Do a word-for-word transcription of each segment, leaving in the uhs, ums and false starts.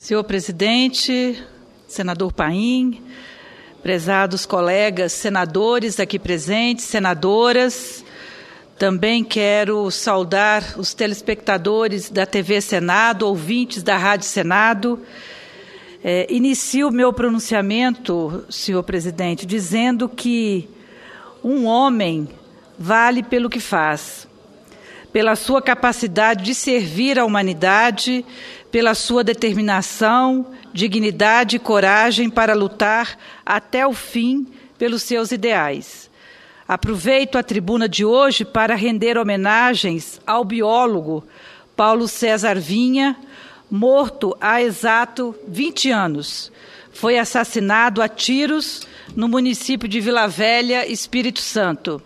Senhor presidente, senador Paim, prezados colegas senadores aqui presentes, senadoras, também quero saudar os telespectadores da T V Senado, ouvintes da Rádio Senado. É, inicio o meu pronunciamento, senhor presidente, dizendo que um homem vale pelo que faz, pela sua capacidade de servir à humanidade, pela sua determinação, dignidade e coragem para lutar até o fim pelos seus ideais. Aproveito a tribuna de hoje para render homenagens ao biólogo Paulo César Vinha, morto há exato vinte anos. Foi assassinado a tiros no município de Vila Velha, Espírito Santo.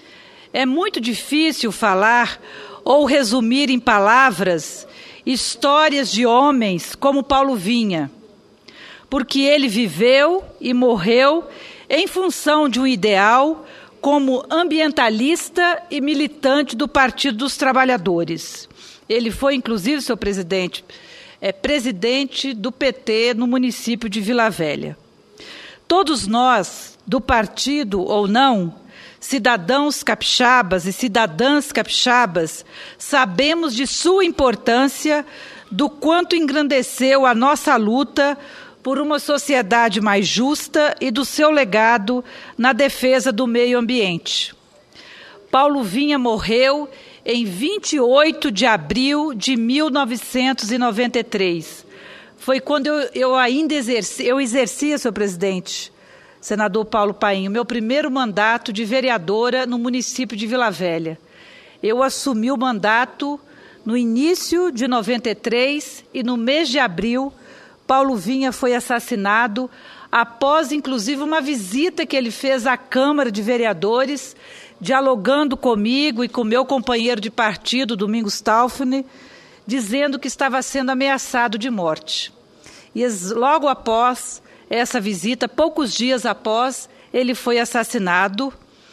É muito difícil falar ou resumir em palavras histórias de homens como Paulo Vinha, porque ele viveu e morreu em função de um ideal como ambientalista e militante do Partido dos Trabalhadores. Ele foi, inclusive, senhor presidente, é, presidente do P T no município de Vila Velha. Todos nós, do partido ou não, cidadãos capixabas e cidadãs capixabas, sabemos de sua importância, do quanto engrandeceu a nossa luta por uma sociedade mais justa e do seu legado na defesa do meio ambiente. Paulo Vinha morreu em vinte e oito de abril de mil novecentos e noventa e três. Foi quando eu, eu ainda exercia, eu exercia, senhor presidente, senador Paulo Paim, o meu primeiro mandato de vereadora no município de Vila Velha. Eu assumi o mandato no início de noventa e três e no mês de abril, Paulo Vinha foi assassinado após, inclusive, uma visita que ele fez à Câmara de Vereadores, dialogando comigo e com meu companheiro de partido, Domingos Taufner, dizendo que estava sendo ameaçado de morte. E logo após essa visita, poucos dias após, ele foi assassinado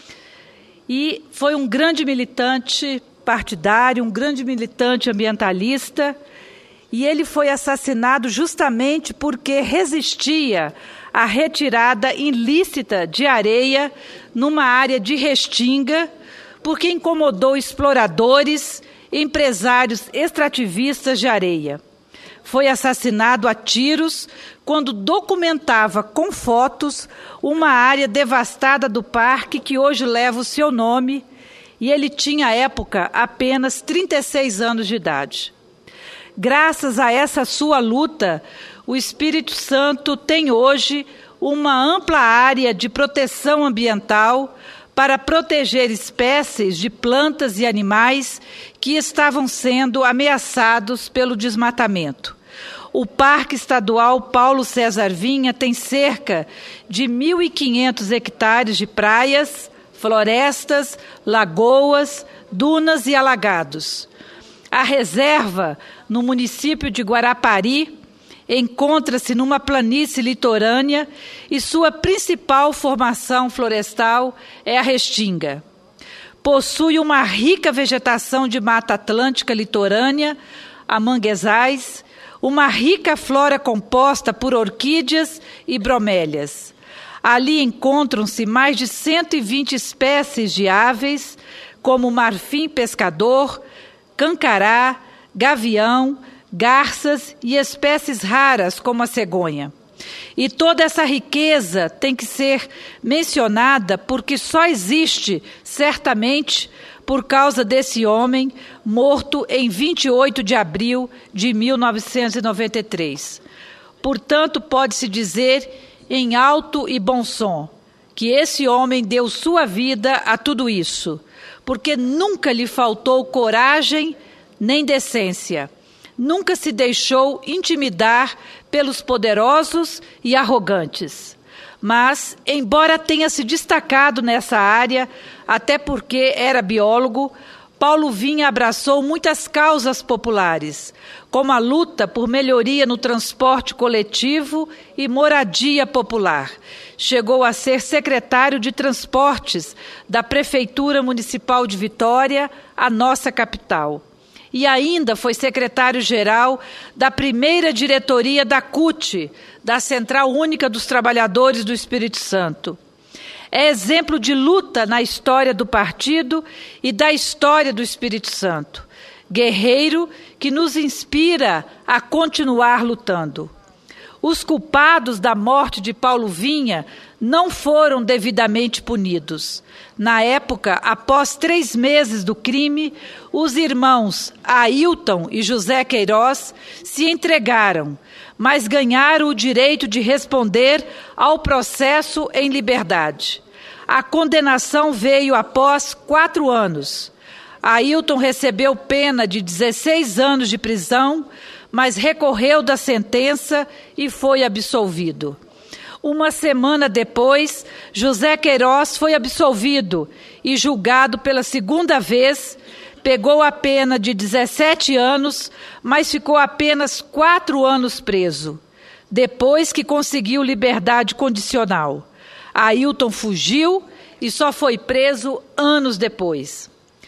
e foi um grande militante partidário, um grande militante ambientalista, e ele foi assassinado justamente porque resistia à retirada ilícita de areia numa área de Restinga, porque incomodou exploradores e empresários extrativistas de areia. Foi assassinado a tiros quando documentava com fotos uma área devastada do parque que hoje leva o seu nome, e ele tinha, à época, apenas trinta e seis anos de idade. Graças a essa sua luta, o Espírito Santo tem hoje uma ampla área de proteção ambiental para proteger espécies de plantas e animais que estavam sendo ameaçados pelo desmatamento. O Parque Estadual Paulo César Vinha tem cerca de mil e quinhentos hectares de praias, florestas, lagoas, dunas e alagados. A reserva, no município de Guarapari, encontra-se numa planície litorânea e sua principal formação florestal é a Restinga. Possui uma rica vegetação de mata atlântica litorânea, a manguezais, uma rica flora composta por orquídeas e bromélias. Ali encontram-se mais de cento e vinte espécies de aves, como marfim pescador, cancará, gavião, garças e espécies raras como a cegonha. E toda essa riqueza tem que ser mencionada porque só existe, certamente, por causa desse homem morto em vinte e oito de abril de mil novecentos e noventa e três. Portanto, pode-se dizer em alto e bom som que esse homem deu sua vida a tudo isso, porque nunca lhe faltou coragem nem decência. Nunca se deixou intimidar pelos poderosos e arrogantes. Mas, embora tenha se destacado nessa área, até porque era biólogo, Paulo Vinha abraçou muitas causas populares, como a luta por melhoria no transporte coletivo e moradia popular. Chegou a ser secretário de Transportes da Prefeitura Municipal de Vitória, a nossa capital. e ainda foi secretário-geral da primeira diretoria da C U T, da Central Única dos Trabalhadores do Espírito Santo. É exemplo de luta na história do partido e da história do Espírito Santo. Guerreiro que nos inspira a continuar lutando. Os culpados da morte de Paulo Vinha não foram devidamente punidos. Na época, após três meses do crime, os irmãos Ailton e José Queiroz se entregaram, mas ganharam o direito de responder ao processo em liberdade. A condenação veio após quatro anos. Ailton recebeu pena de dezesseis anos de prisão, mas recorreu da sentença e foi absolvido. Uma semana depois, José Queiroz foi absolvido e julgado pela segunda vez, pegou a pena de dezessete anos, mas ficou apenas quatro anos preso, depois que conseguiu liberdade condicional. Ailton fugiu e só foi preso anos depois.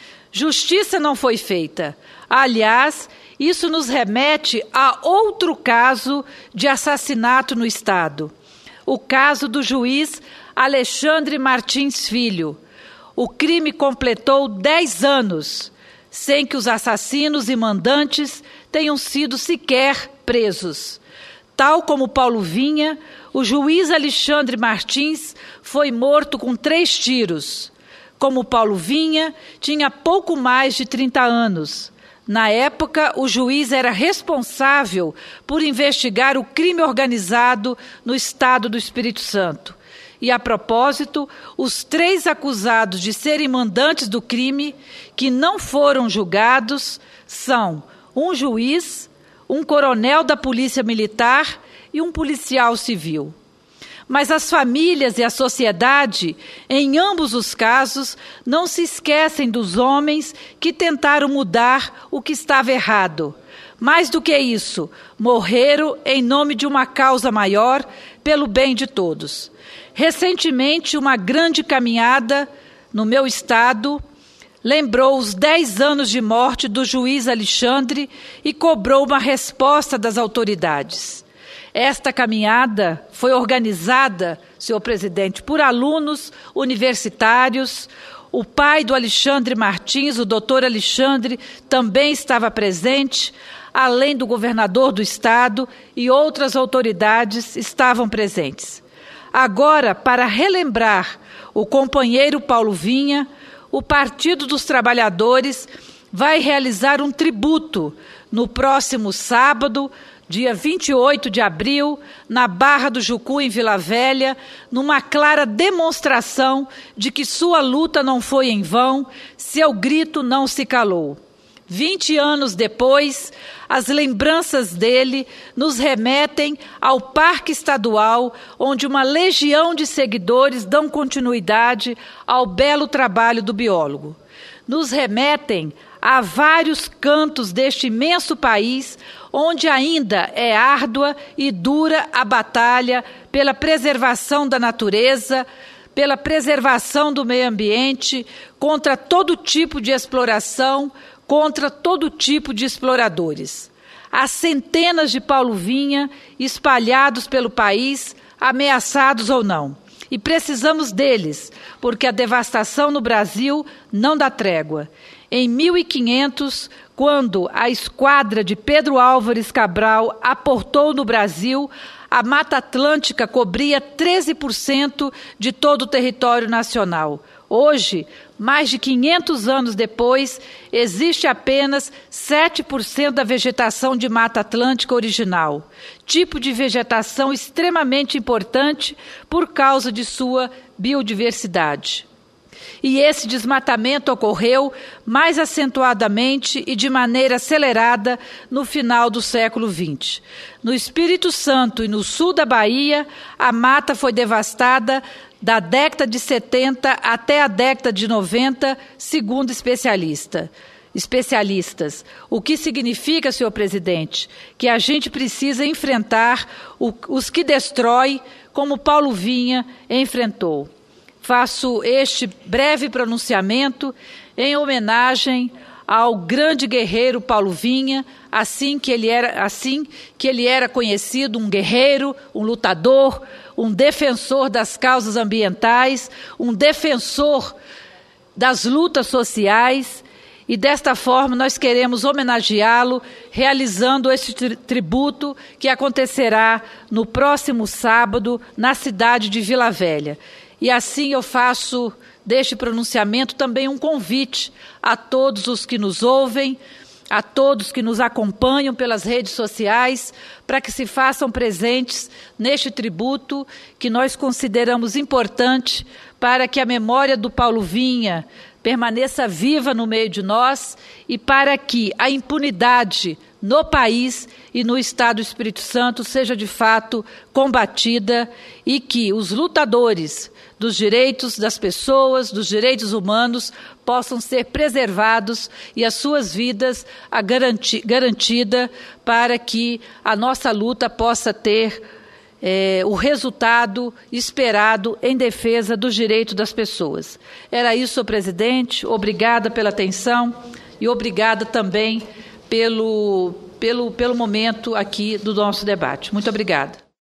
Justiça não foi feita. Aliás, isso nos remete a outro caso de assassinato no Estado. O caso do juiz Alexandre Martins Filho. O crime completou dez anos, sem que os assassinos e mandantes tenham sido sequer presos. Tal como Paulo Vinha, o juiz Alexandre Martins foi morto com três tiros. Como Paulo Vinha, tinha pouco mais de trinta anos. Na época, o juiz era responsável por investigar o crime organizado no estado do Espírito Santo. E, a propósito, os três acusados de serem mandantes do crime, que não foram julgados, são um juiz, um coronel da Polícia Militar e um policial civil. Mas as famílias e a sociedade, em ambos os casos, não se esquecem dos homens que tentaram mudar o que estava errado. Mais do que isso, morreram em nome de uma causa maior, pelo bem de todos. Recentemente, uma grande caminhada no meu estado lembrou os dez anos de morte do juiz Alexandre e cobrou uma resposta das autoridades. Esta caminhada foi organizada, senhor presidente, por alunos universitários. O pai do Alexandre Martins, o doutor Alexandre, também estava presente, além do governador do estado e outras autoridades estavam presentes. Agora, para relembrar o companheiro Paulo Vinha, o Partido dos Trabalhadores vai realizar um tributo no próximo sábado, dia vinte e oito de abril, na Barra do Jucu, em Vila Velha, numa clara demonstração de que sua luta não foi em vão, seu grito não se calou. Vinte anos depois, as lembranças dele nos remetem ao Parque Estadual, onde uma legião de seguidores dão continuidade ao belo trabalho do biólogo. Nos remetem a vários cantos deste imenso país, onde ainda é árdua e dura a batalha pela preservação da natureza, pela preservação do meio ambiente, contra todo tipo de exploração, contra todo tipo de exploradores. Há centenas de Paulo Vinha espalhados pelo país, ameaçados ou não. E precisamos deles, porque a devastação no Brasil não dá trégua. Em mil e quinhentos, quando a esquadra de Pedro Álvares Cabral aportou no Brasil, a Mata Atlântica cobria treze por cento de todo o território nacional. Hoje, mais de quinhentos anos depois, existe apenas sete por cento da vegetação de Mata Atlântica original, tipo de vegetação extremamente importante por causa de sua biodiversidade. E esse desmatamento ocorreu mais acentuadamente e de maneira acelerada no final do século vinte. No Espírito Santo e no sul da Bahia, a mata foi devastada da década de setenta até a década de noventa, segundo especialista. especialistas. O que significa, senhor presidente, que a gente precisa enfrentar o, os que destrói, como Paulo Vinha enfrentou. Faço este breve pronunciamento em homenagem ao grande guerreiro Paulo Vinha, assim que ele era, assim que ele era conhecido, um guerreiro, um lutador, um defensor das causas ambientais, um defensor das lutas sociais, e desta forma nós queremos homenageá-lo, realizando este tri- tributo que acontecerá no próximo sábado, na cidade de Vila Velha. E assim eu faço deste pronunciamento também um convite a todos os que nos ouvem, a todos que nos acompanham pelas redes sociais, para que se façam presentes neste tributo que nós consideramos importante para que a memória do Paulo Vinha permaneça viva no meio de nós e para que a impunidade no país e no Estado do Espírito Santo seja de fato combatida e que os lutadores dos direitos das pessoas, dos direitos humanos, possam ser preservados e as suas vidas a garanti- garantida para que a nossa luta possa ter É, o resultado esperado em defesa dos direitos das pessoas. Era isso, senhor presidente. Obrigada pela atenção e obrigada também pelo, pelo, pelo momento aqui do nosso debate. Muito obrigada.